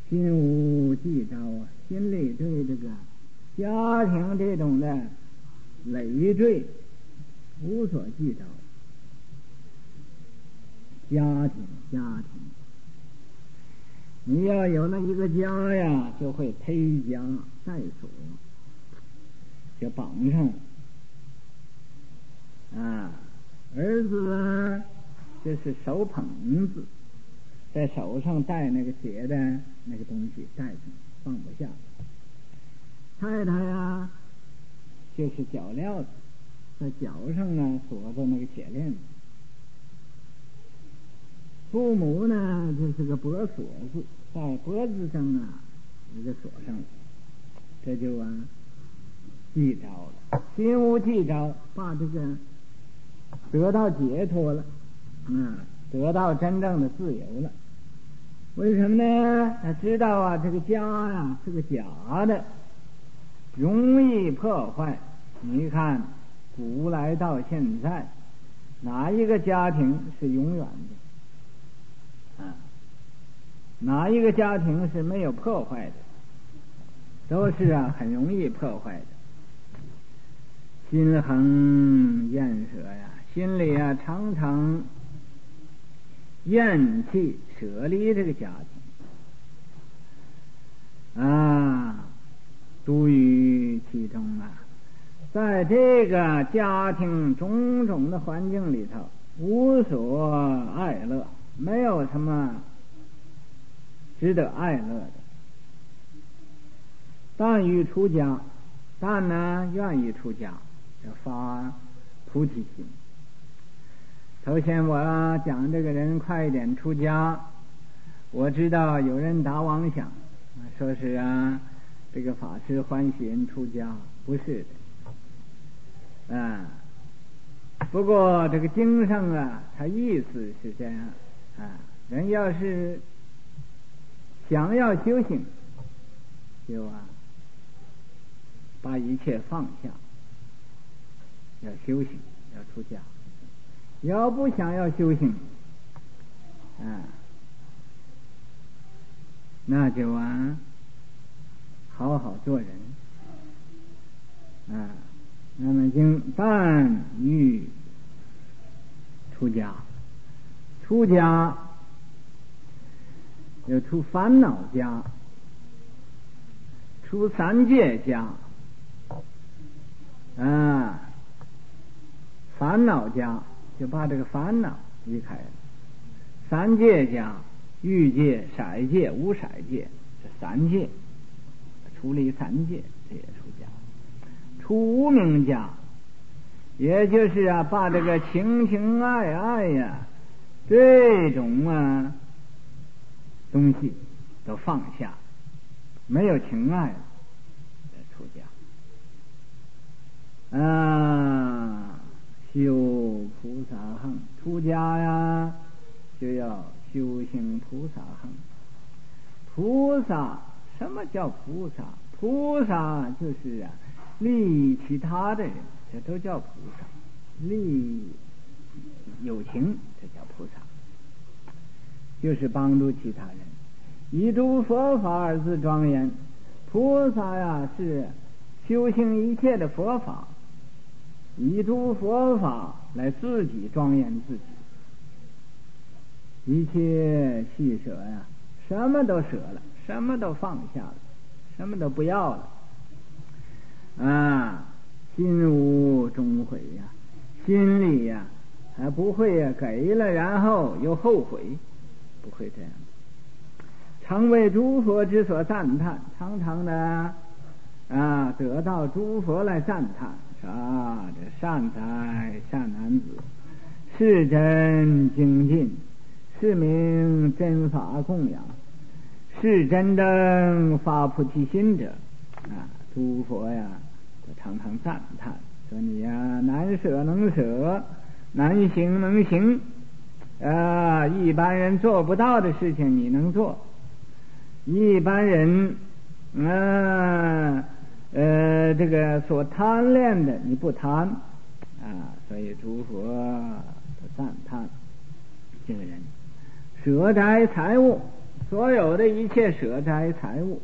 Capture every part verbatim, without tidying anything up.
心无计招啊，心里对这个家庭这种的累赘无所计招。家庭家庭你要有了一个家呀，就会推家带锁，就绑上啊。儿子啊，就是手捧子，在手上带那个铁的那个东西，带上放不下。太太呀，就是脚镣子，在脚上呢锁着那个铁链子。父母呢，就是个脖锁子，在脖子上啊一个锁上了，这就啊记着了，心无记着，把这个得到解脱了，嗯，得到真正的自由了。为什么呢？他知道啊，这个家呀是个假的，容易破坏。你看，古来到现在，哪一个家庭是永远的？啊，哪一个家庭是没有破坏的？都是啊，很容易破坏的。心恒厌舍呀，心里啊常常厌弃舍离这个家庭啊，独于其中啊，在这个家庭种种的环境里头，无所爱乐，没有什么值得爱乐的。但欲出家，但呢愿意出家，要发菩提心。头先我讲这个人快一点出家，我知道有人打妄想，说是啊，这个法师欢喜人出家，不是的，啊，不过这个经上啊，它意思是这样啊，人要是想要修行，就啊，把一切放下，要修行，要出家。要不想要修行，啊，那就啊，好好做人，啊，那么经但欲出家，出家要出烦恼家，出三界家，啊，烦恼家。就把这个烦恼离开了。三界家，欲界、色界、无色界，这三界处理三界，这也出家。出无明家，也就是啊，把这个情情爱爱呀，这种啊东西都放下，没有情爱了，出家啊。修菩萨行，出家呀就要修行菩萨行。菩萨，什么叫菩萨？菩萨就是啊利益其他的人，这都叫菩萨。利益有情，这叫菩萨，就是帮助其他人。以诸佛法而自庄严，菩萨呀是修行一切的佛法，以诸佛法来自己庄严自己，一切细舍呀，什么都舍了，什么都放下了，什么都不要了啊！心无终悔呀，心里呀还不会呀给了然后又后悔，不会这样。常为诸佛之所赞叹，常常的啊得到诸佛来赞叹。啊，这善财善男子，是真精进，是名真法供养，是真正发菩提心者啊！诸佛呀，常常赞叹说你呀，难舍能舍，难行能行啊！一般人做不到的事情你能做，一般人啊。呃，这个所贪恋的你不贪啊，所以诸佛都赞叹这个人舍斋财物， 所有的一切舍财财物，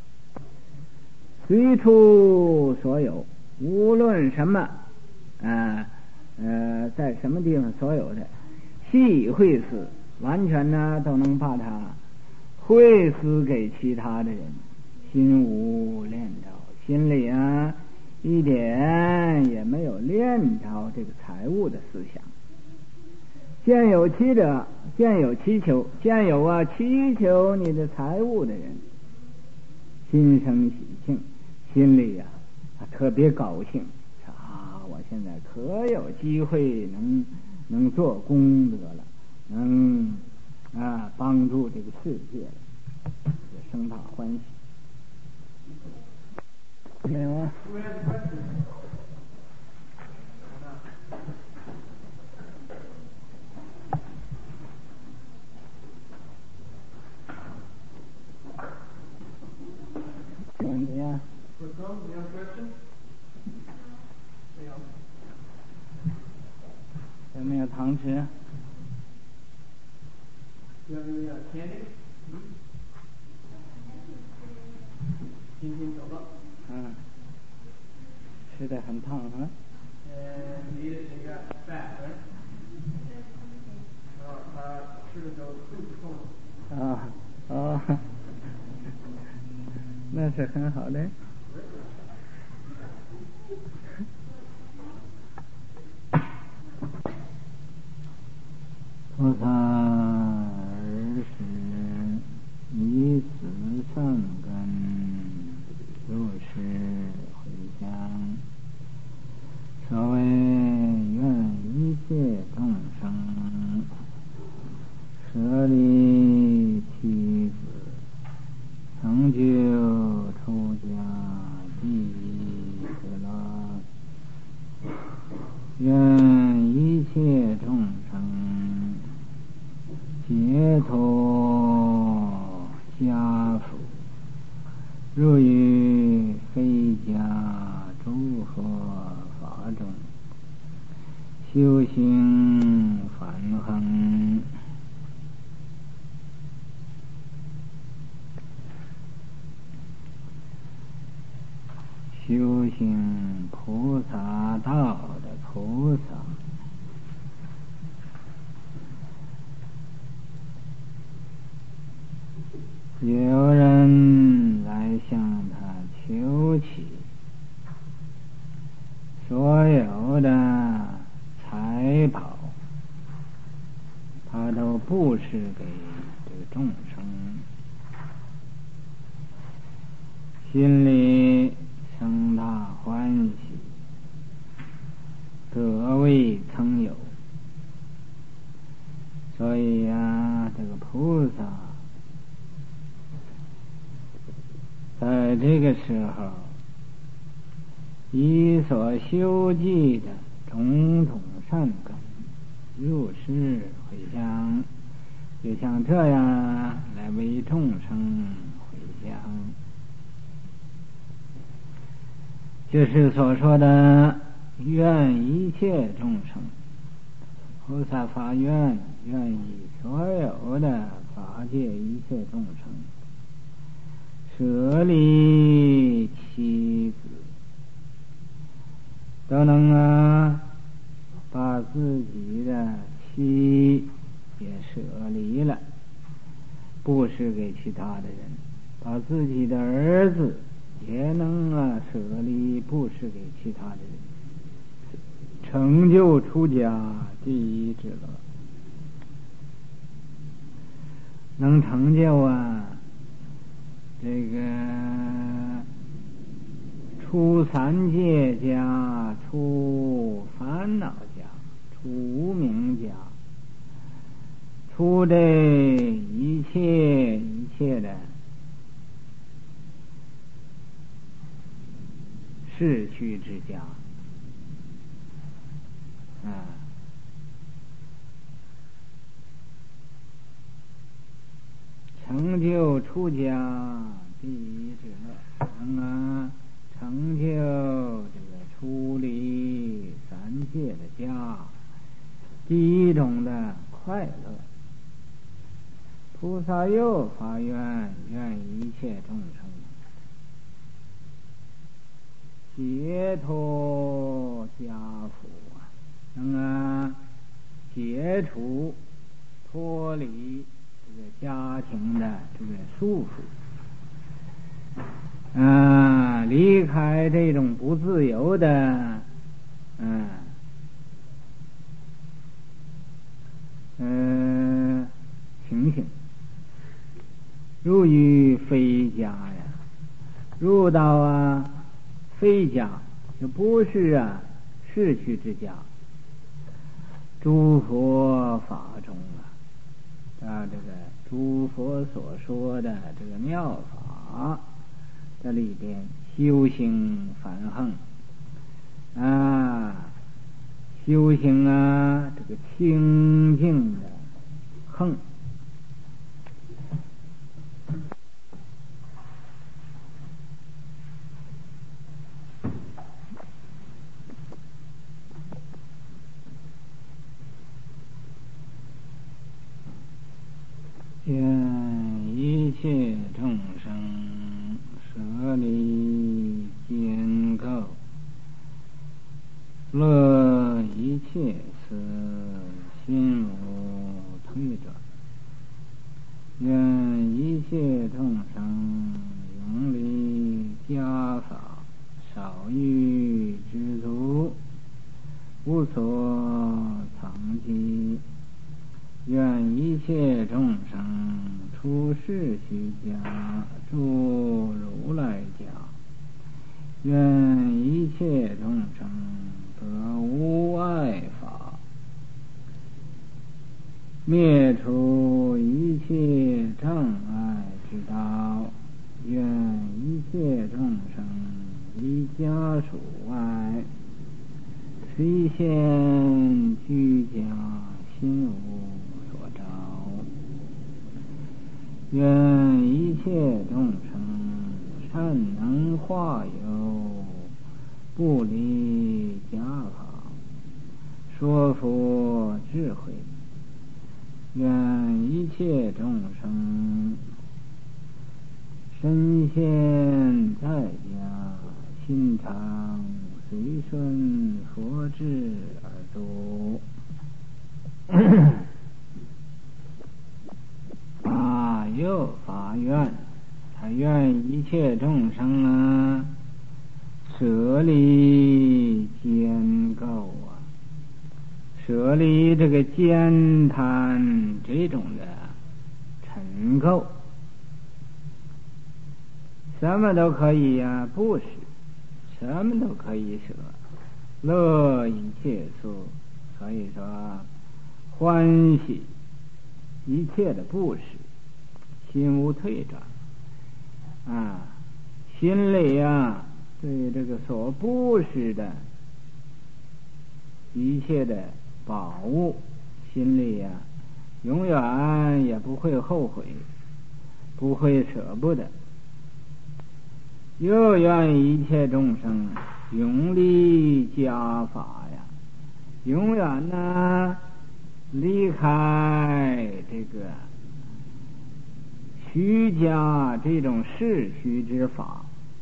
随处所有，无论什么，呃呃，在什么地方所有的，悉会施，完全呢都能把它会施给其他的人，心无念着，心里啊一点也没有念着这个财物的思想。见有其者，见有祈求，见有啊祈求你的财物的人，心生喜庆，心里呀、啊、特别高兴啊！我现在可有机会能能做功德了，能啊帮助这个世界了，生他欢喜。没有啊？有问题啊？有没有糖吃？有没有甜的？嗯。今天走了。嗯。吃的很烫啊。呃，你的这个饭，然后他吃的时候肚子痛。啊哦，那是很好的。菩萨儿时以此善根入世回向，所谓愿一切众生舍利妻子，成就出家第一之乐。愿一切众生解脱家父，入于非家诸佛法中，修行梵行，修行菩萨道的菩萨，有人来向他求乞，所有的财宝他都布施给这个众生，心里生大欢喜，得未曾有。所以呀、啊，这个菩萨在这个时候以所修记的种种善根入世回向，就像这样来为众生回向，就是所说的愿一切众生，菩萨发愿，愿以所有的法界一切众生舍利妻子，都能啊把自己的妻也舍离了，布施给其他的人，把自己的儿子也能啊舍离布施给其他的人，成就出家第一之乐。能成就啊这个出三界家，出烦恼家，出无明家，出这一切一切的逝去之家啊，成就出家第一之乐，能啊成就这个出离三界的家第一种的快乐。 菩萨又发愿，愿一切众生解脱家福啊，能啊解除脱离这个家庭的这个束缚，啊，离开这种不自由的，嗯嗯、呃、情形，入于非家呀，入到啊非家，就不是啊世趣之家，诸佛法中啊，啊这个诸佛所说的这个妙法的里边修行反横啊，修行啊这个清净的横。愿一切众生舍离坚构，乐一切事心无退转。愿一切众生永离家法，少欲知足，无所藏积。愿一切众生出世须家，住如来家。愿一切众生得无碍法，灭除一切障碍之道。愿一切众生离家属外，虽现居家，心无所着。愿一切众生善能化有，不离家法，说佛智慧。愿一切众生身现在家，心常随顺佛智而度。啊，又发愿，他愿一切众生啊，舍离坚构啊，舍离这个坚贪这种的尘垢，什么都可以呀、啊，布施，什么都可以舍，乐一切素，所以说欢喜一切的布施，心无退转啊，心里啊对这个所布施的一切的宝物，心里啊永远也不会后悔，不会舍不得。又愿一切众生永离家法呀，永远呢离开这个虚家这种世虚之法，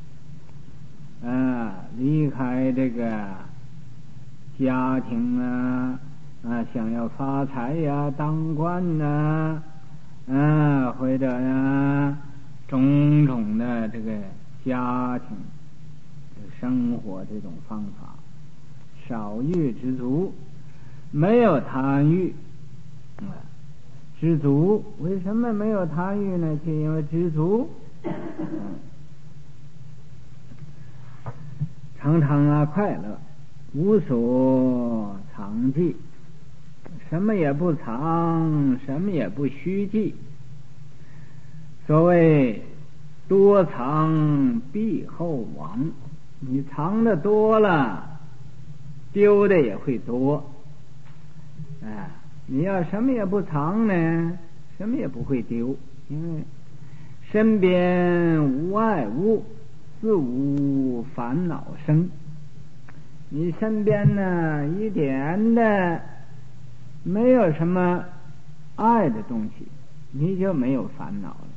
啊，离开这个家庭啊，啊，想要发财呀、当官呐、啊，啊，或者呀种种的这个家庭生活这种方法，少欲知足，没有贪欲。啊，知足，为什么没有贪欲呢？就因为知足。嗯，常常啊快乐，无所藏记，什么也不藏，什么也不虚记。所谓多藏必后亡，你藏的多了，丢的也会多。哎，你要什么也不藏呢，什么也不会丢，因为身边无爱物，自无烦恼生。你身边呢一点的没有什么爱的东西， 你就没有烦恼了。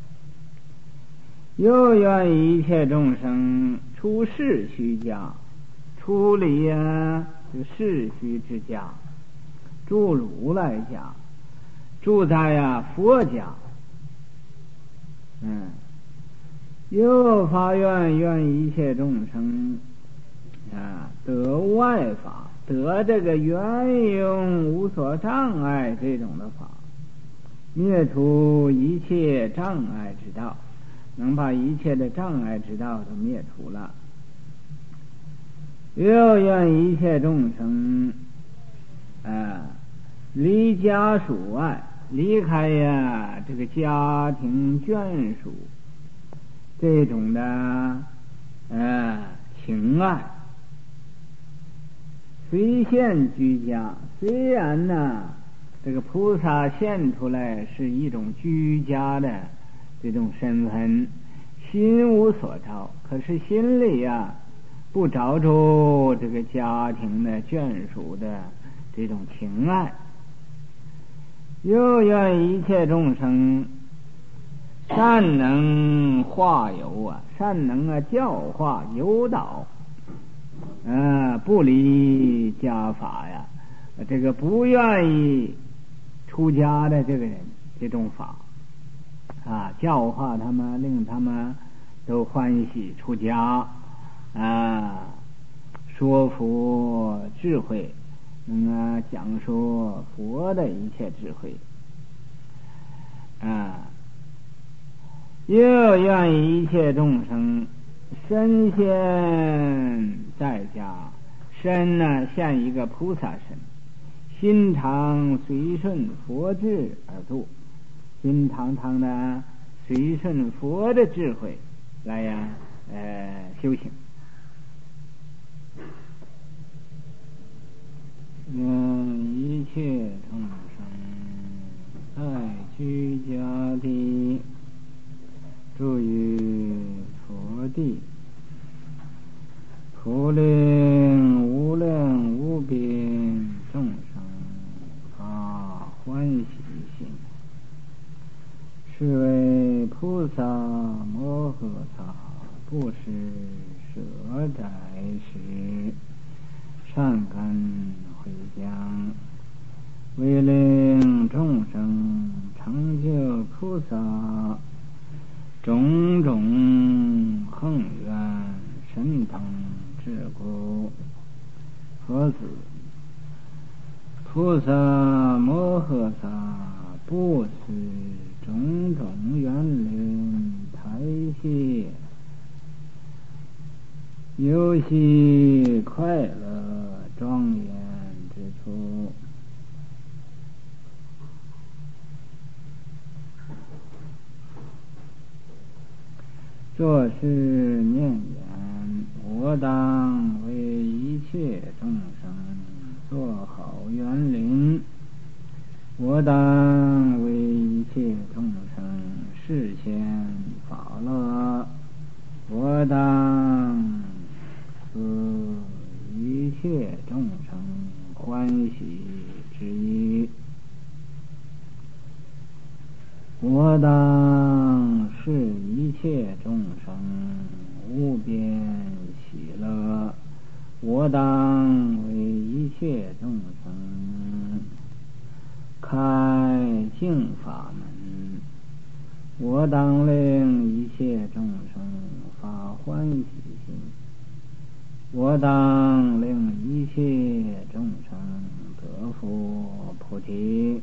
又愿一切众生出世虚家，出离呀，就世虚之家，住如来家，住在呀佛家。嗯，又发愿愿一切众生啊得外法，得这个圆融无所障碍这种的法，灭除一切障碍之道，能把一切的障碍之道都灭除了。又愿一切众生啊离家属外，离开呀这个家庭眷属这种的呃情爱，随现居家。虽然呢这个菩萨现出来是一种居家的这种身份，心无所着，可是心里呀不着住这个家庭的眷属的这种情爱。又愿一切众生善能化游啊，善能啊教化诱导，啊不离家法呀，这个不愿意出家的这个人，这种法啊，教化他们，令他们都欢喜出家啊，说服智慧，能啊讲说佛的一切智慧啊。又愿一切众生身现在家，身呢现一个菩萨身，心常随顺佛智而度，心常常的随顺佛的智慧来呀呃修行。愿一切众生在居家地，住于佛地，普令无量无边众生发欢喜心，是为菩萨摩诃萨不施舍宅时，善根回向，为令众生成就菩萨种种恒愿神通智故。何子菩萨摩诃萨不施种种园林台榭，游戏快乐庄严之处，作是念言：我当为一切众生做好园林，我当为一切众生示现法乐，我当使一切众生欢喜之意，我当使一切众生无边喜乐，我当为一切众生开净法门，我当令一切众生发欢喜心，我当令一切众生得佛菩提。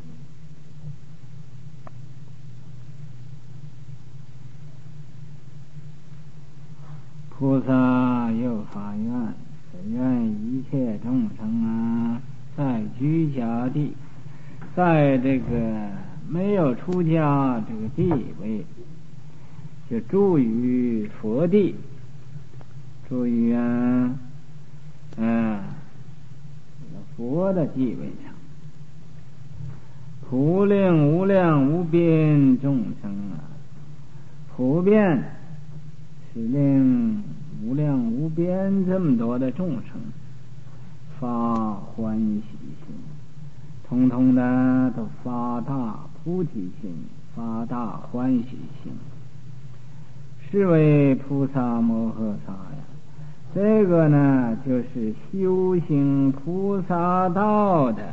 菩萨又发愿，愿一切众生啊，在居家地，在这个没有出家这个地位，就住于佛地，住于啊，嗯、啊，佛的地位上，普令无量无边众生啊，普遍是令无量无边这么多的众生发欢喜心，通通的都发大菩提心， 发大欢喜心，是为菩萨摩诃萨呀。这个呢，就是修行菩萨道的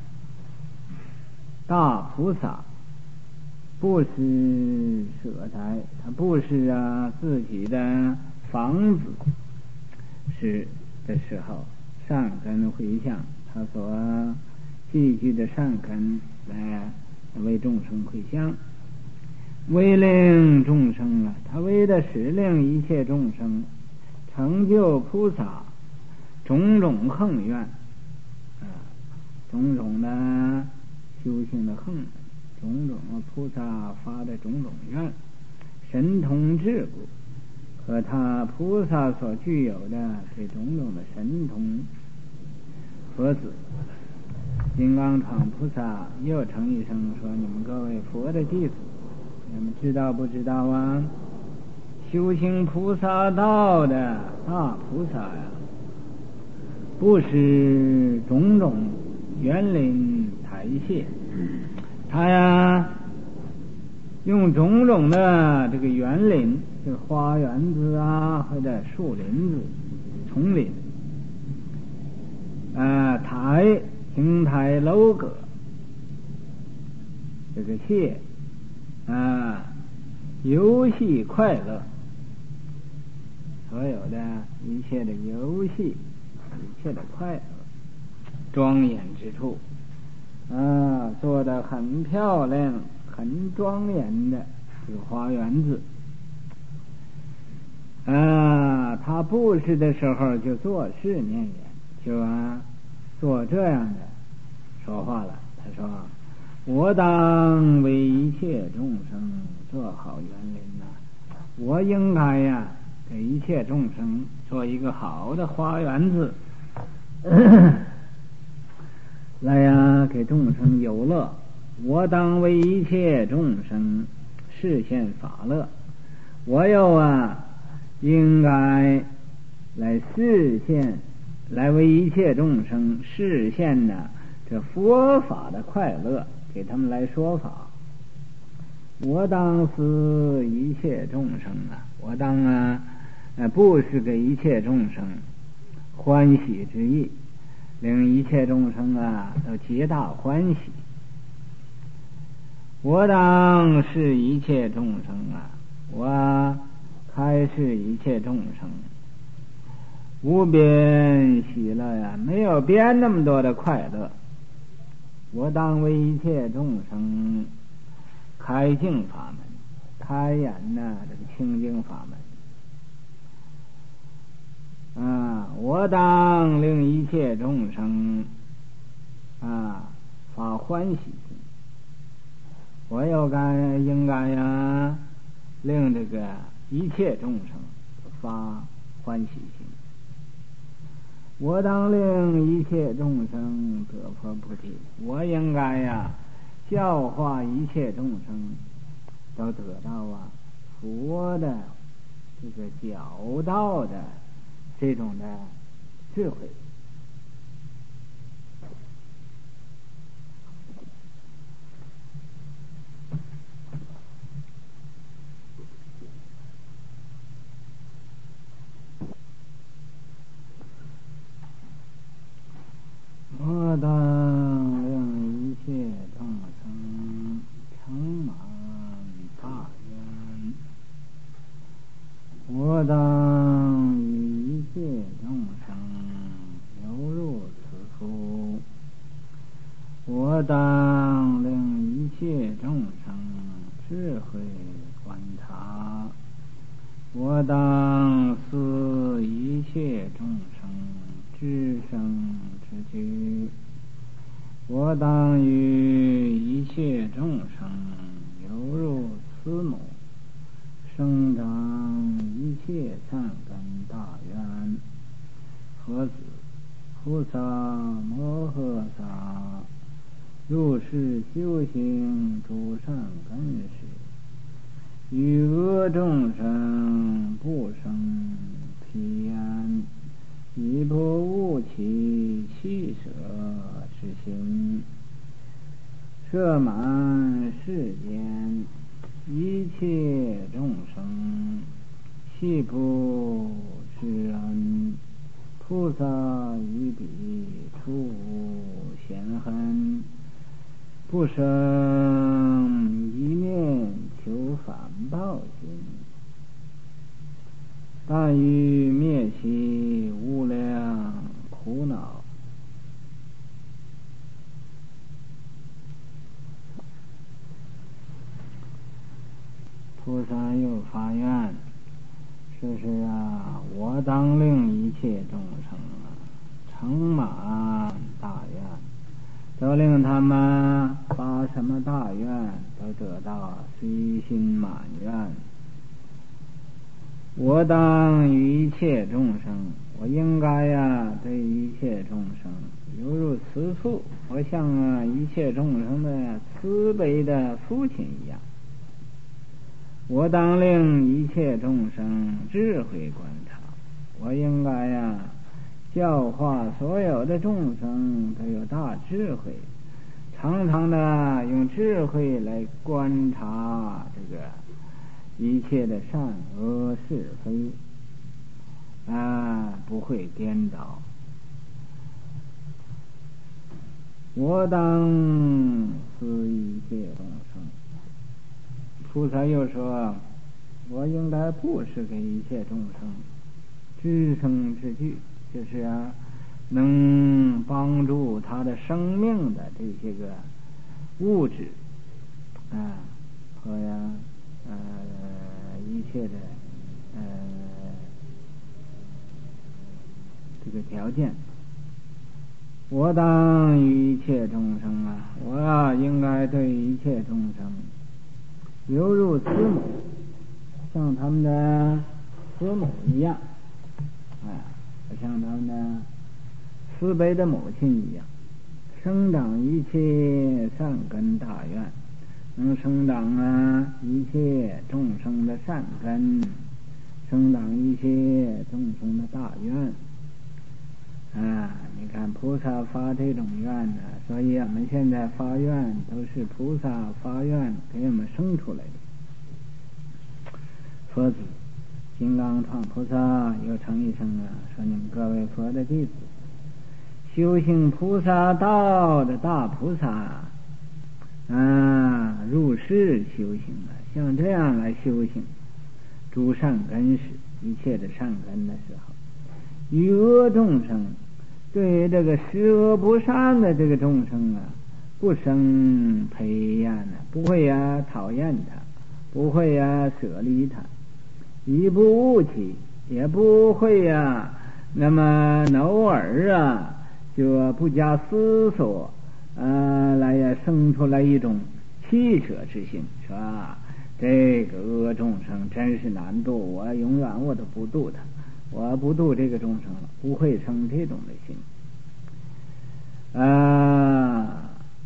大菩萨，不施舍财，他不施啊自己的房子，是的时候善根回向，他所积聚的善根来为众生回向，为令众生啊，他为的是令一切众生成就菩萨种种恒愿啊，种种的修行的恒，种种的菩萨发的种种愿，神通智故，和他菩萨所具有的这种种的神通。佛子金刚幢菩萨又称一声说：“你们各位佛的弟子，你们知道不知道啊？修行菩萨道的大菩萨呀，不是种种园林台榭，他呀用种种的这个园林，这个花园子啊，或者树林子、丛林，啊、呃，台亭台楼阁，这个榭啊，游戏快乐，所有的一切的游戏，一切的快乐，庄严之处啊，做得很漂亮、很庄严的这个花园子啊，他布施的时候就作是念言，就啊做这样的说话了。他说：“我当为一切众生做好园林呐、啊，我应该呀给一切众生做一个好的花园子，来呀给众生游乐。我当为一切众生示现法乐，我又啊应该来示现，来为一切众生示现呢这佛法的快乐，给他们来说法。我当思一切众生啊，我当啊布施给一切众生欢喜之意，令一切众生啊都皆大欢喜。我当是一切众生啊，我开示一切众生无边喜乐呀，没有边那么多的快乐。我当为一切众生开净法门，开言呐这个清净法门啊，我当令一切众生啊发欢喜心，我又该应该呀令这个一切众生发欢喜心。我当令一切众生得佛菩提，我应该呀教化一切众生都得到啊佛的这个教导的这种的智慧。我当令一切众生成满大愿，我当与一切众生流入此处，我当令一切众生智慧观察，我当思一切众生知生之居，我当与一切众生流入此母，生长一切善根大愿。何子菩萨摩诃萨入世修行诸善根时，与恶众生不生疲厌，以不误其弃舍之心， 摄满世间一切众生，悉不知恩。菩萨于彼处无嫌恨，不生一念求反报心，但欲灭其无量苦恼。菩萨又发愿，说是啊，我当令一切众生啊，成满大愿，都令他们发什么大愿，都得到随心满愿。我当于一切众生，我应该呀、啊，对一切众生犹如慈父，我像啊一切众生的慈悲的父亲一样。我当令一切众生智慧观察，我应该呀、啊、教化所有的众生都有大智慧，常常的用智慧来观察这个一切的善恶是非啊，不会颠倒。我当思一切众生，菩萨又说，我应该布施给一切众生，知生之具，就是啊，能帮助他的生命的这些个物质啊和呀呃一切的呃这个条件。我当于一切众生啊，我啊应该对一切众生犹如慈母，像他们的慈母一样，哎，像他们的慈悲的母亲一样，生长一切善根大愿，能生长啊一切众生的善根，生长一切众生的大愿。啊，你看菩萨发这种愿呢，所以我们现在发愿都是菩萨发愿给我们生出来的。佛子金刚幢菩萨又称一声啊，说你们各位佛的弟子，修行菩萨道的大菩萨啊，入世修行了，像这样来修行诸善根时，一切的善根的时候，与恶众生，对于这个十恶不善的这个众生啊，不生培厌呢，不会呀、啊、讨厌他，不会呀、啊、舍离他，一不误其，也不会呀、啊、那么偶尔啊就不加思索呃来呀生出来一种弃舍之心，是吧？这个恶众生真是难度，我永远我都不度他，我不度这个众生了，不会生这种的心啊。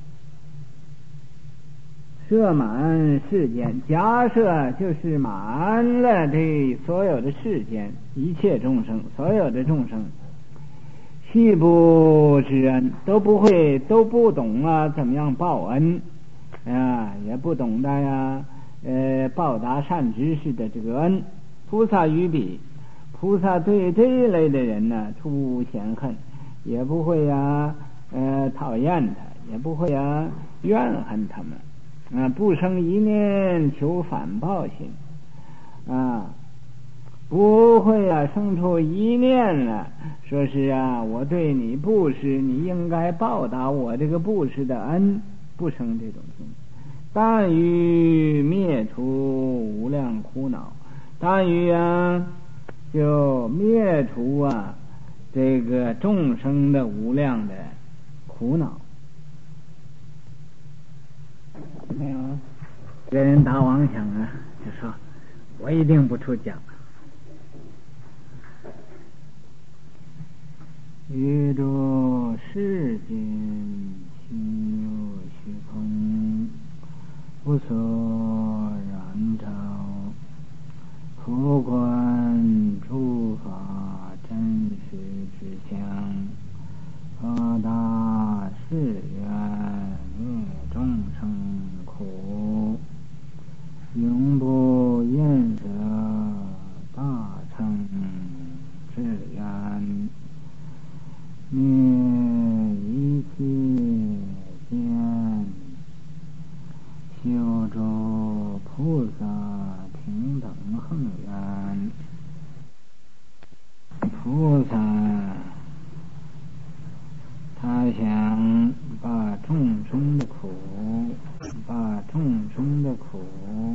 设满世间，假设就是满了这所有的世间一切众生，所有的众生悉不知恩，都不会都不懂啊怎么样报恩啊，也不懂得呀呃报答善知识的这个恩。菩萨于彼，菩萨对这一类的人呢，出无嫌恨，也不会呀呃讨厌他，也不会呀怨恨他们啊，不生一念求反报心啊，不会啊生出一念了，说是啊我对你布施，你应该报答我这个布施的恩，不生这种心。但于灭除无量苦恼，但于啊就灭除啊这个众生的无量的苦恼。没有别人打妄想啊，就说我一定不出家。宇宙世间心有虚空，无所染着，普观诸法真实之相，何大誓愿灭众生。 恒远。菩萨他想把众生的苦，把众生的苦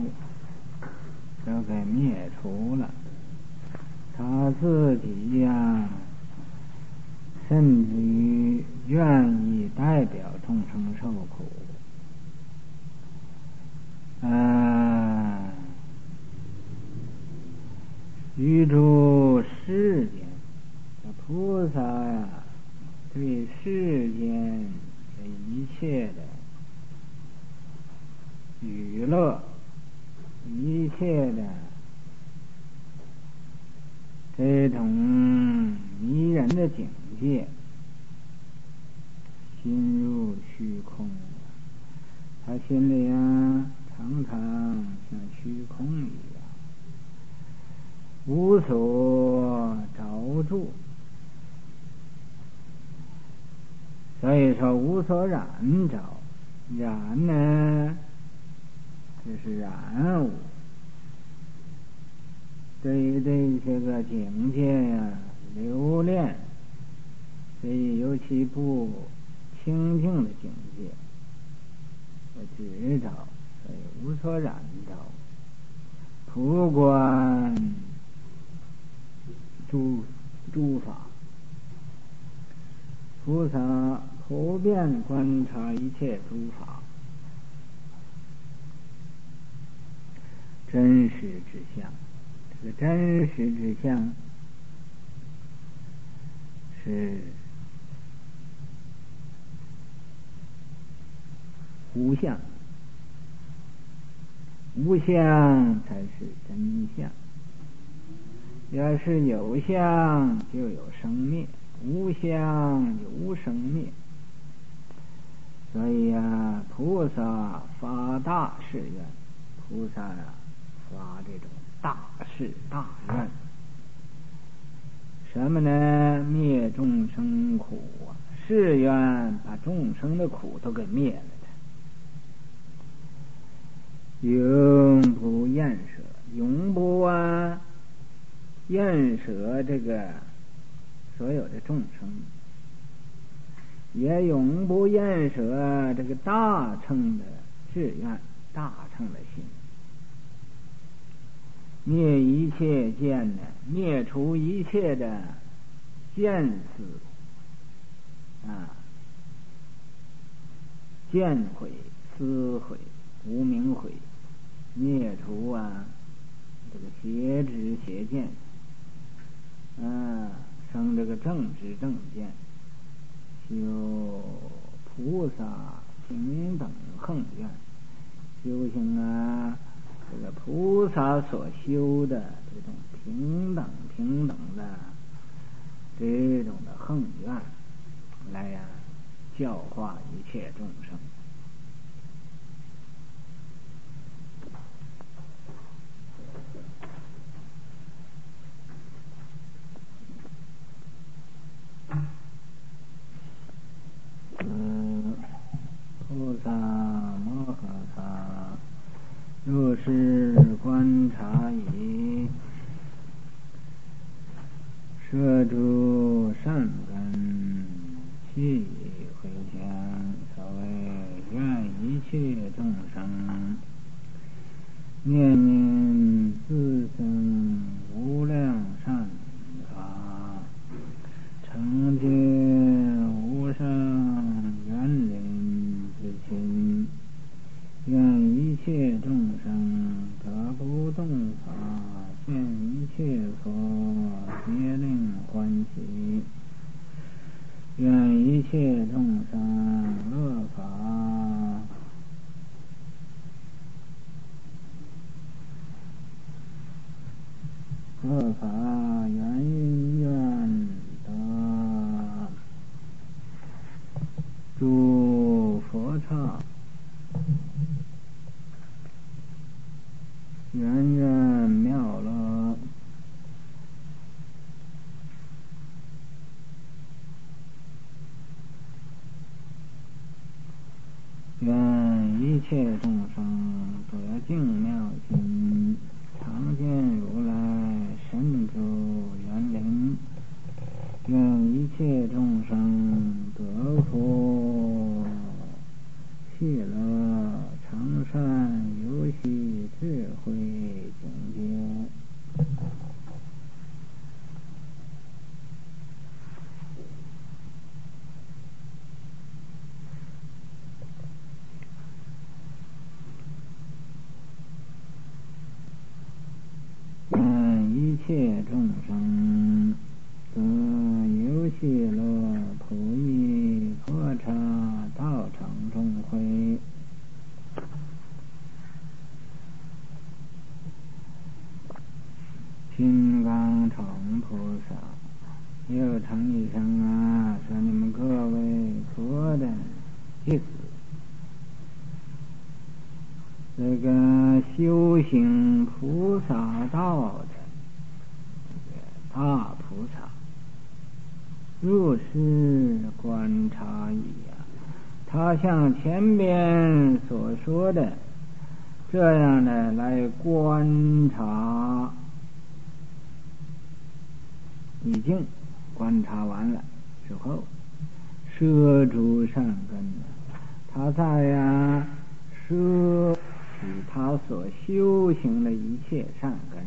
都给灭除了，他自己呀，甚至于愿意代表众生受苦。啊，于诸世间，菩萨呀，对世间的一切的娱乐，一切的这种迷人的境界，心入虚空，他心里啊，常常像虚空一样，无所着住。所以说无所染着，染呢就是染污。对于这些个境界呀、啊、留恋，所以尤其不清净的境界，我知道，所以无所染着。普观诸诸法，菩萨普遍观察一切诸法，真实之相。这个真实之相是无相，无相才是真相。要是有相就有生灭，无相就无生灭。所以啊，菩萨发大誓愿，菩萨啊发这种大誓大愿，什么呢？灭众生苦啊！誓愿把众生的苦都给灭了的，永不厌舍，永不啊厌舍这个所有的众生，也永不厌舍这个大乘的志愿，大乘的心。灭一切见呢，灭除一切的见思啊，见毁、思毁、无明毁，灭除啊这个邪知邪见，啊生这个正知正见，修菩萨平等恒愿，修行啊这个菩萨所修的这种平等平等的这种的恒愿，来呀、啊、教化一切众生。嗯，菩萨摩诃萨如是观察已，摄诸善根，悉回向。所谓愿一切众生念念自生无量善法，成就无上圆领之心。愿一切众生得不动法，现一切佛皆令欢喜。愿一切众生恶法恶法缘因愿得诸佛刹，圆圆妙乐。愿一切众生得净妙心，常见如切众生得游戏乐普益佛刹道场众会。金刚常菩萨又称一声啊，说你们各位佛的弟子，这个修行菩萨道的这个大菩萨，入世观察一啊，他像前边所说的这样的来观察，已经观察完了之后，摄诸善根了，他在呀摄取他所修行的一切善根，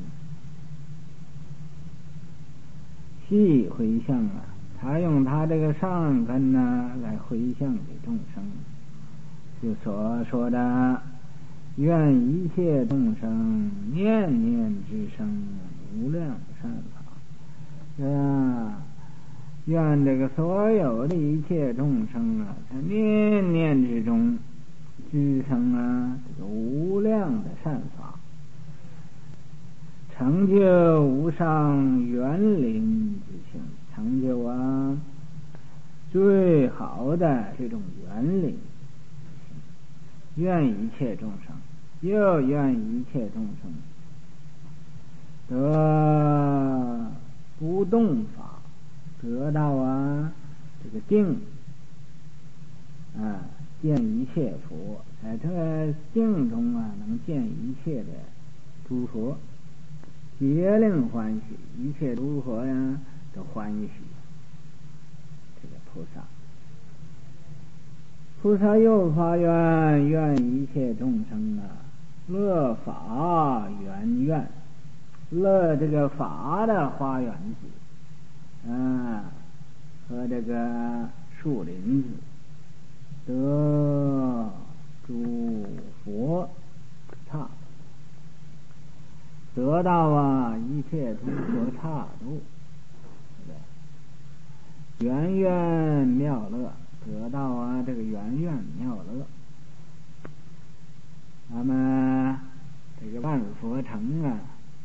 细回向啊，他用他这个善根呢来回向给众生，就所说的愿一切众生念念之生无量善法啊，愿这个所有的一切众生啊，在念念之中滋生啊这个无量的善法，成就无上园林之性，成就啊最好的这种园林。愿一切众生，又愿一切众生得不动法，得到啊这个定啊，见一切佛，在这个定中啊能见一切的诸佛，皆令欢喜，一切诸佛呀都欢喜这个菩萨。菩萨又发愿，愿一切众生啊乐法圆愿，乐这个法的花园子啊和这个树林子，得诸佛刹，得到啊一切诸佛刹度，圆圆妙乐，得到啊这个圆圆妙乐。那么这个万佛城啊，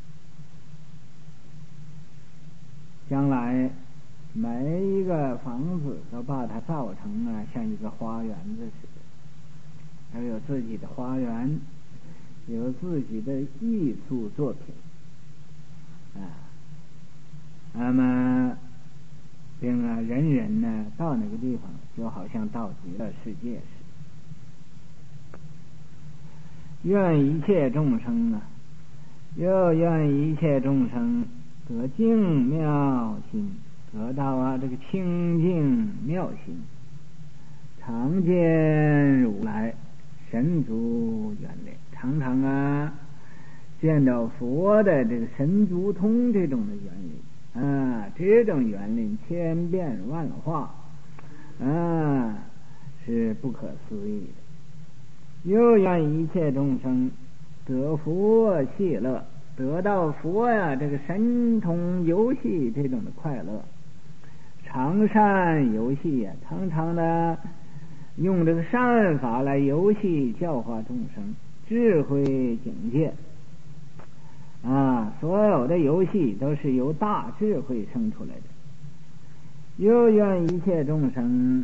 将来每一个房子都把它造成啊像一个花园子似的，还有自己的花园，有自己的艺术作品啊。那么并啊人人呢到那个地方就好像到极乐世界似的。愿一切众生啊，又愿一切众生得净妙心，得到啊这个清净妙心，常见如来神足圆脸，常常啊见到佛的这个神足通这种的圆领啊，这种圆领千变万化啊，是不可思议的。又愿一切众生得佛喜乐，得到佛呀这个神通游戏这种的快乐，常善游戏呀，常常的用这个善法来游戏教化众生，智慧境界啊，所有的游戏都是由大智慧生出来的。又愿一切众生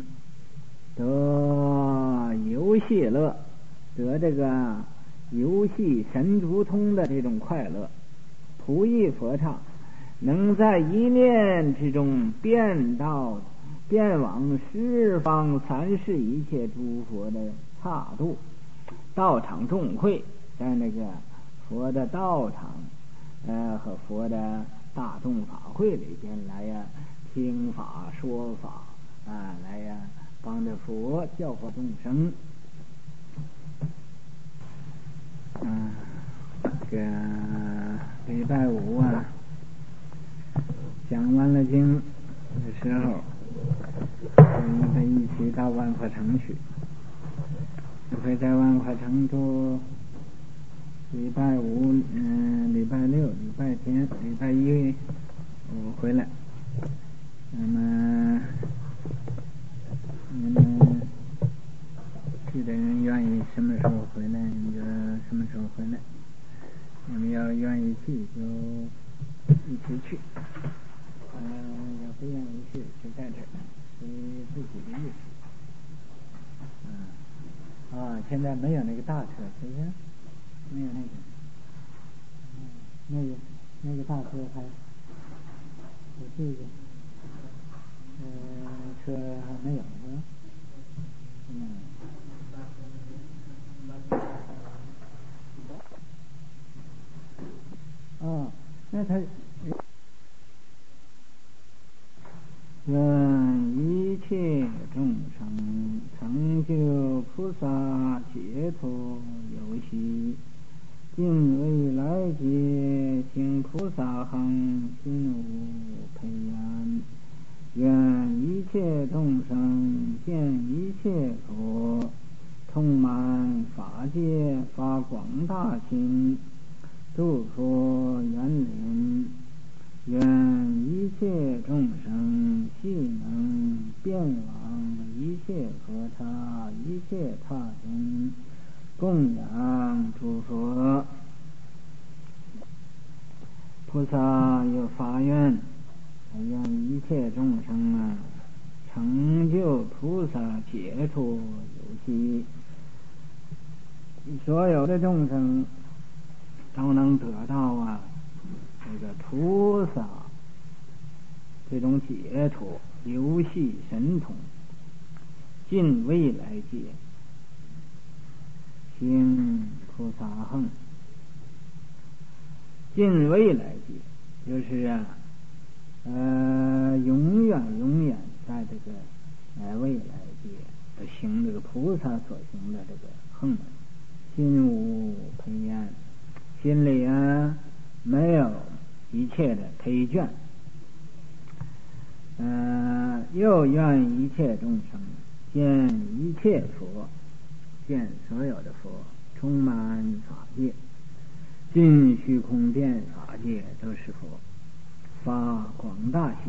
得游戏乐，得这个游戏神足通的这种快乐，普益佛刹，能在一念之中遍到遍往十方三世一切诸佛的刹度，道场众会，在那个佛的道场呃和佛的大众法会里边来呀听法说法啊，来呀帮着佛教化众生。嗯，这个礼拜五啊讲完了经的时候，我们一起到万佛城去，就会在万佛城住礼拜五，嗯，礼拜六、礼拜天、礼拜一我回来。那么你们去的人愿意什么时候回来，你就什么时候回来。你们要愿意去就一起去，嗯、呃，要不愿意去就在这儿，随自己的意思。嗯，啊，现在没有那个大车，是不是？没有那个，嗯，那个那个大车还有这个，呃，车还没有是吧？嗯。哦，那他愿一切众生成就菩萨解脱游戏，尽未来劫行菩萨行，心无培养。愿一切众生见一切佛，充满法界发广大心，诸佛缘灵。愿一切众生悉能遍往一切佛刹一切刹中，供养诸佛。菩萨有发愿，愿一切众生啊成就菩萨解脱游戏，所有的众生都能得到啊这个菩萨这种解脱游戏神通，尽未来劫行菩萨行。尽未来劫就是啊呃永远永远在这个呃未来劫行这个菩萨所行的这个行，心无培厌，心里啊没有一切的疲倦，呃又愿一切众生见一切佛，见所有的佛充满法界，尽虚空遍法界都是佛，发广大心。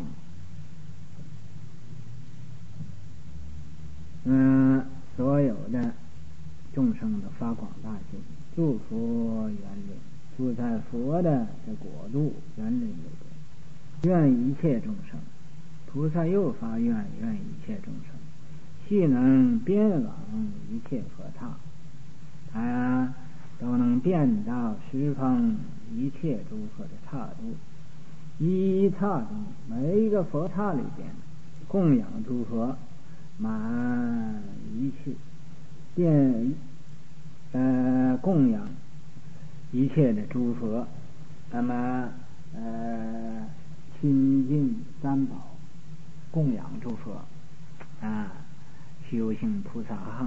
嗯、呃，所有的众生的发广大心，诸佛缘灵，住在佛的这国度缘灵里边，愿一切众生。菩萨又发愿，愿一切众生悉能遍往一切佛刹，他都能遍到十方一切诸佛的刹度，一刹中每一个佛刹里边供养诸佛，满一切遍呃供养一切的诸佛，那么呃亲近三宝，供养诸佛啊，修行菩萨行。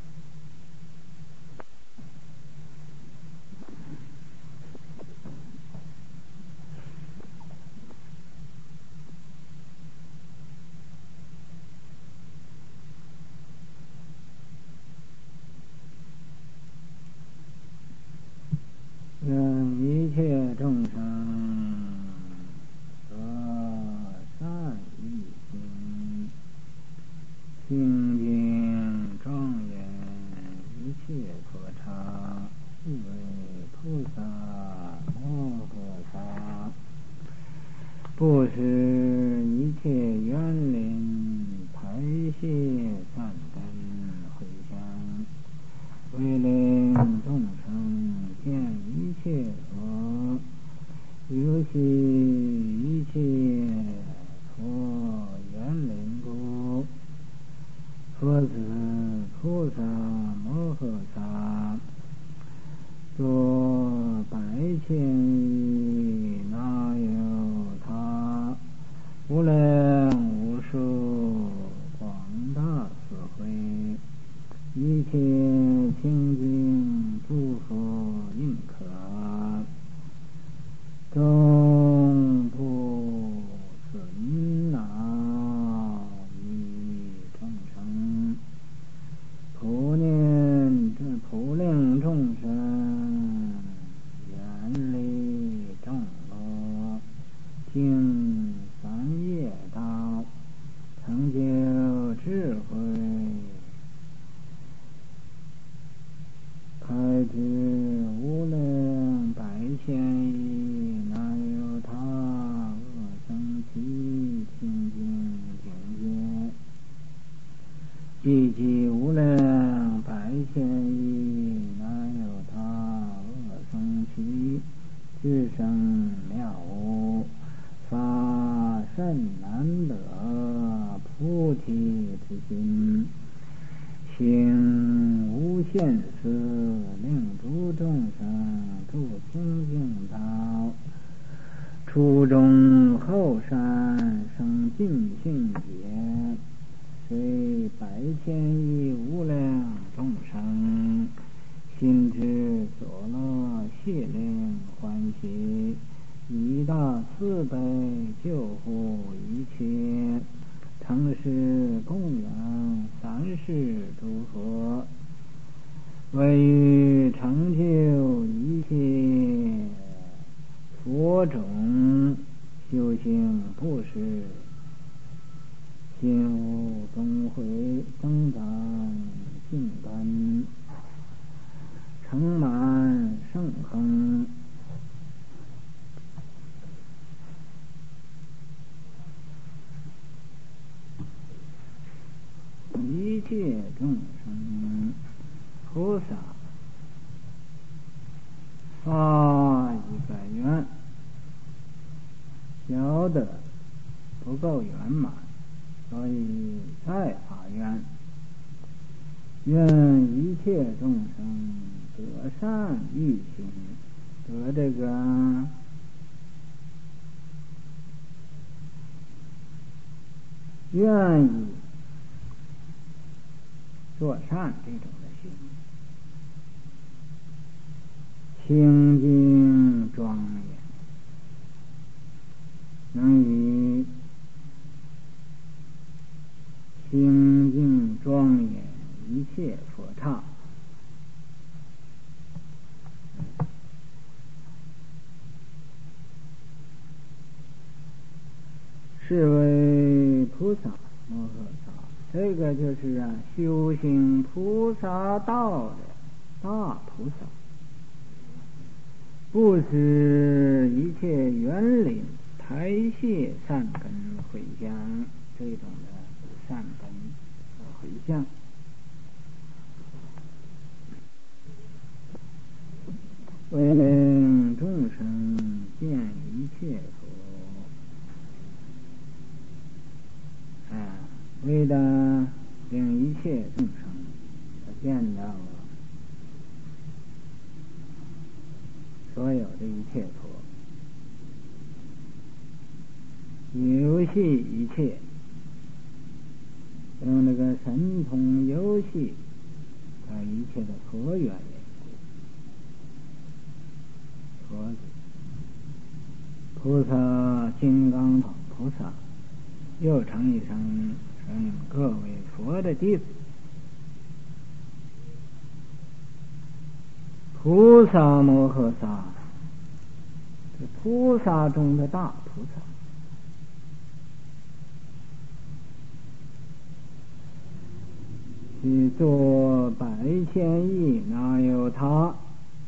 愿一切众生得善意心，清净庄严一切佛刹，是为菩萨摩诃萨，不使一切园林排泄善根回向，为令众生见一切佛，游戏一切佛缘灵故，佛子菩萨摩诃萨，作百千亿那由他，无量无数广大智慧，一切清净诸佛应可，众不损恼于众生，普念普令众生行三业道，成就智慧，开智无量百千亿，哪有他恶生起清净境界，寂寂无量百千亿，哪有他恶生起自生妙无发甚难得菩提之心，行无限事，令诸众生住清净道，初中后善生尽性解，虽百千亿无量众生，心之所乐，悉令欢喜，以大慈悲救护一切，诚实供养三世诸佛，为于成就一切佛种，修行布施，心无终悔，增长性根，成满圣恒，一切众生菩萨发一个愿，小的不够圆满，所以再发愿，愿一切众生得善欲行，得这个愿意做善这种的行，清净庄严，能以清净庄严一切佛刹，是为菩萨摩诃萨。这个就是啊，修行菩萨道的大菩萨，不是一切园林排泄善根回向这种的善根回向，为令众生见一切佛，啊，为了令一切众生见到所有的一切佛，游戏一切，用那个神通游戏啊一切的佛缘缘故，佛子菩萨金刚藏菩萨又称一声称各位佛的弟子，菩萨摩诃萨，这菩萨中的大菩萨，去做百千亿，哪有他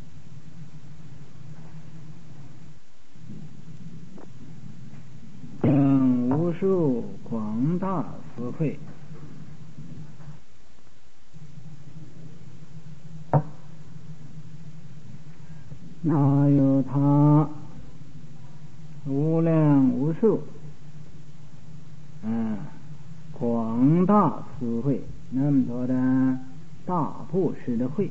将无数广大慈惠，哪有他无量无数嗯广大慈惠，那么多的大布施的会，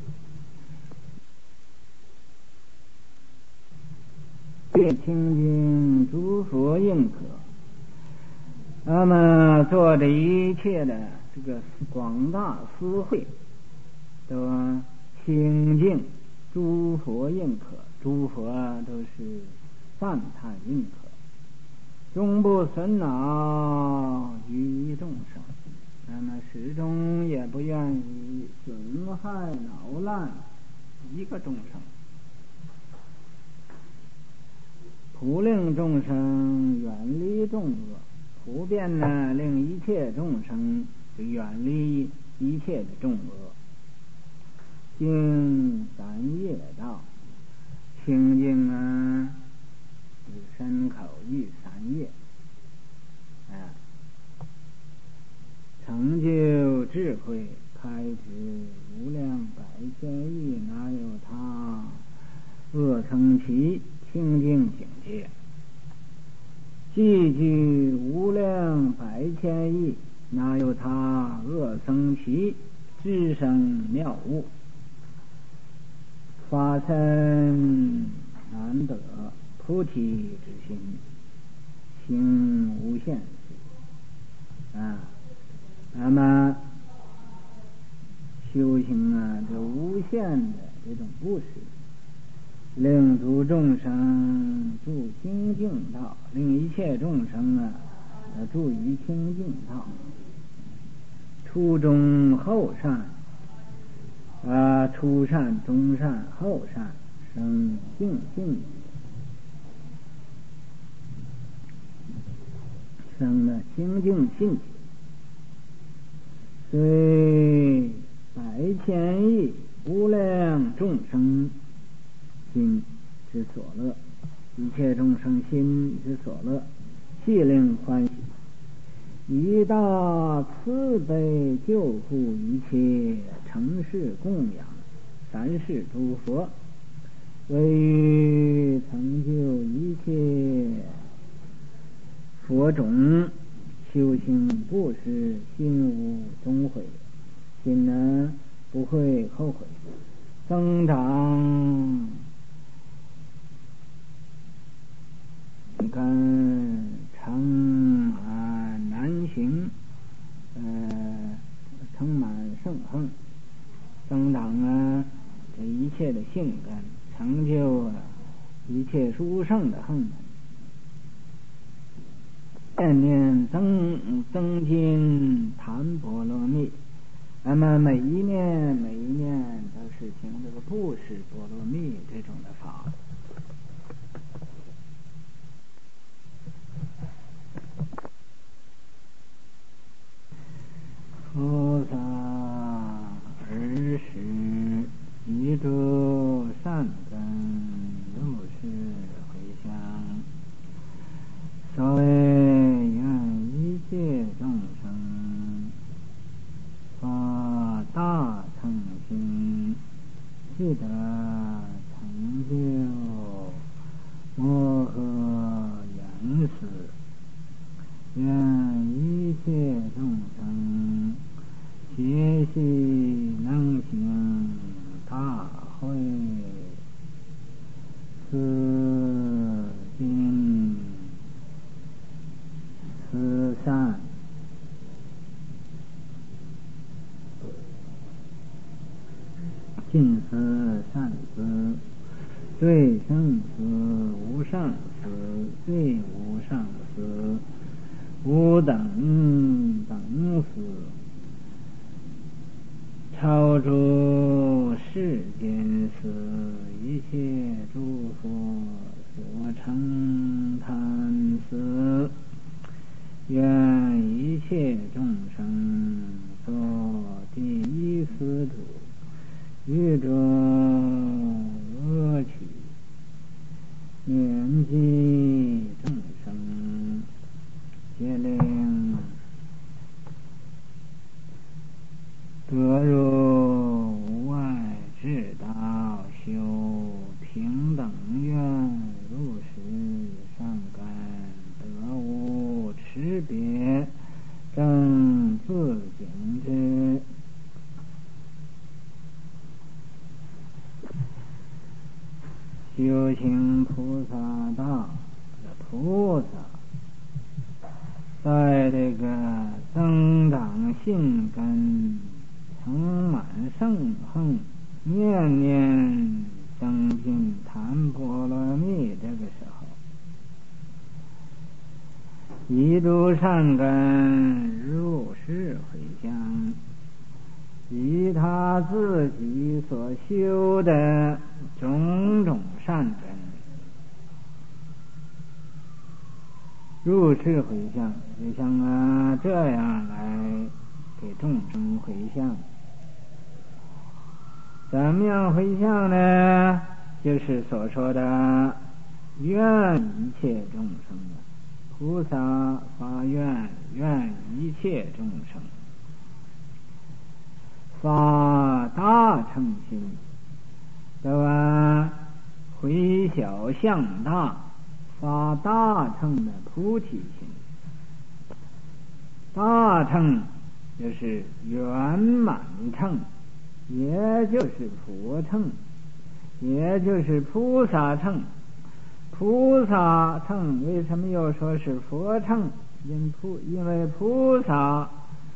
越清净诸佛应可，那么做的一切的这个广大私会都清净诸佛应可，诸佛都是赞叹应可，终不损恼于众生，那么始终也不愿意损害恼烂一个众生。 普令众生远离众恶，普遍呢令一切众生远离一切的众恶。经三业道，清净啊，身口意三业，啊，成就智慧，开智无量百千亿，哪有他恶僧其清净境界？既具无量百千亿，哪有他恶僧其智生妙悟？发身难得菩提之心，行无限事啊。那么修行啊，这无限的这种布施，令诸众生住清净道，令一切众生啊住于清净道，初中后善啊，初善中善后善，生净净生了清净信，虽百千亿无量众生心之所乐，一切众生心之所乐，悉令欢喜，以大慈悲救护一切承事供养三世诸佛，为于成就一切佛种修行布施，心无终悔，心呢不会后悔，增长你看成啊难行，呃充满圣恒，增长啊这一切的性根，成就啊一切殊胜的恒，念念增增进檀波罗蜜。那么每一念每一念都是行这个布施波罗蜜这种的法。菩萨尔时一诸善根如是回向，所谓愿一切众生发大乘心，悉得成就摩诃言思，愿一切众生皆悉能行大慧慈心慈善，尽思善思，最胜思无上思，最无上思无等等思，超诸世间思，一切诸佛所称叹思，愿一切众生作第一思土，欲着恶趣念及众生，皆令得入无碍智道，修平等愿，入实善根，得无持别，正自警之。修行菩萨道，菩萨在这个增长性根，充满圣恒，念念增进檀波罗蜜，这个时候一诸善根入世回向，以他自己所修的种种善根如是回向，就像啊这样来给众生回向。怎么样回向呢？就是所说的愿一切众生啊，菩萨发愿，愿一切众生发大乘心，对吧？回小向大，发大乘的菩提心。大乘就是圆满乘，也就是佛乘，也就是菩萨乘。菩萨乘为什么又说是佛乘？因菩因为菩萨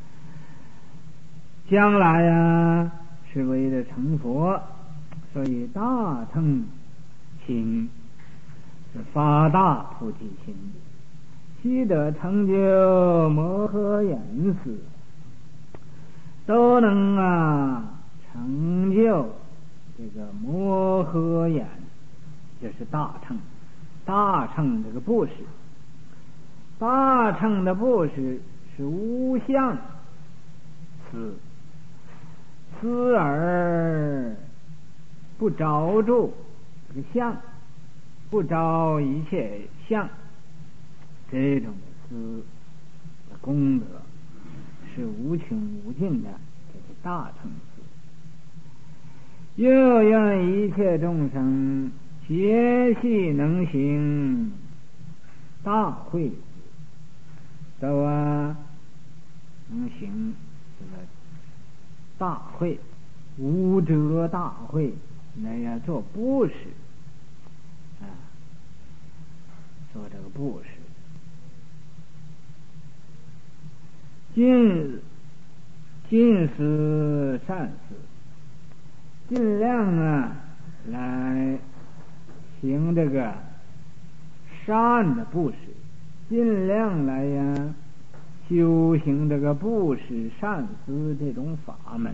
将来呀、啊、是为了成佛，所以大乘心是发大菩提心，悉得成就摩诃眼识，都能啊成就这个摩诃眼，就是大乘。大乘这个布施，大乘的布施是无相思，思而不着住这个相，不着一切相，这种思的功德是无穷无尽的，这是大乘思。又愿一切众生皆系能行大慧，都啊能行这个大慧，无遮大慧，那要做布施啊，做这个布施，尽尽思善思，尽量啊来行这个善的布施，尽量来呀修行这个布施善思这种法门，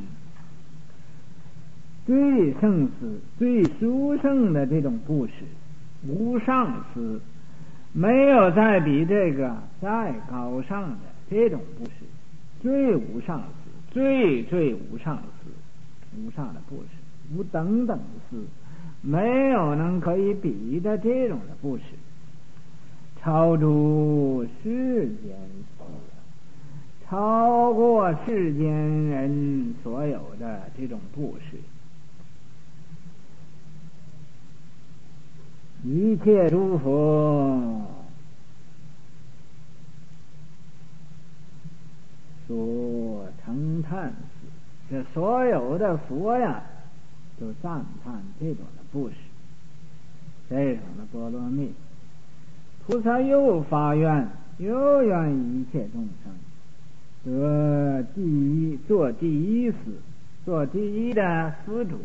最胜思、最殊胜的这种布施，无上思，没有再比这个再高尚的这种布施，最无上思，最最无上思，无上的布施，无等等思，没有能可以比的这种的布施，超出世间思，超过世间人所有的这种布施。一切诸佛所称叹死，这所有的佛呀都赞叹这种的布施，这种的波罗蜜。菩萨又发愿，又愿一切众生得第一，做第一司，做第一的司主。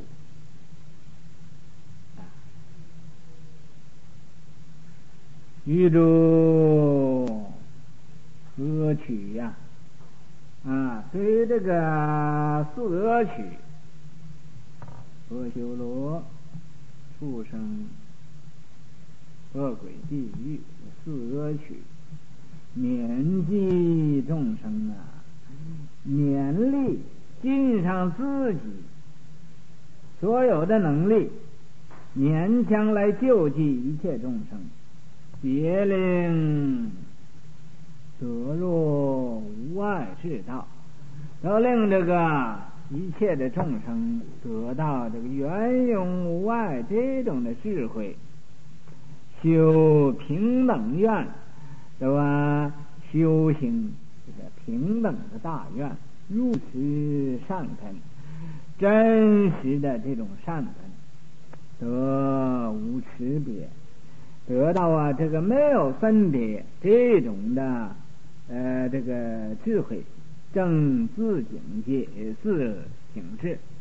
予诸歌曲呀、啊，啊，对这个四歌曲，阿修罗、畜生、恶鬼、地狱，四歌曲，勉济众生啊，勉励尽上自己所有的能力，勉强来救济一切众生。别令得入无碍之道，要令这个一切的众生得到这个圆融无碍这种的智慧，修平等愿，对吧？修行这个平等的大愿，入持善根，真实的这种善根，得无差别。得到啊，这个没有分别这种的呃这个智慧，正自警戒自警智。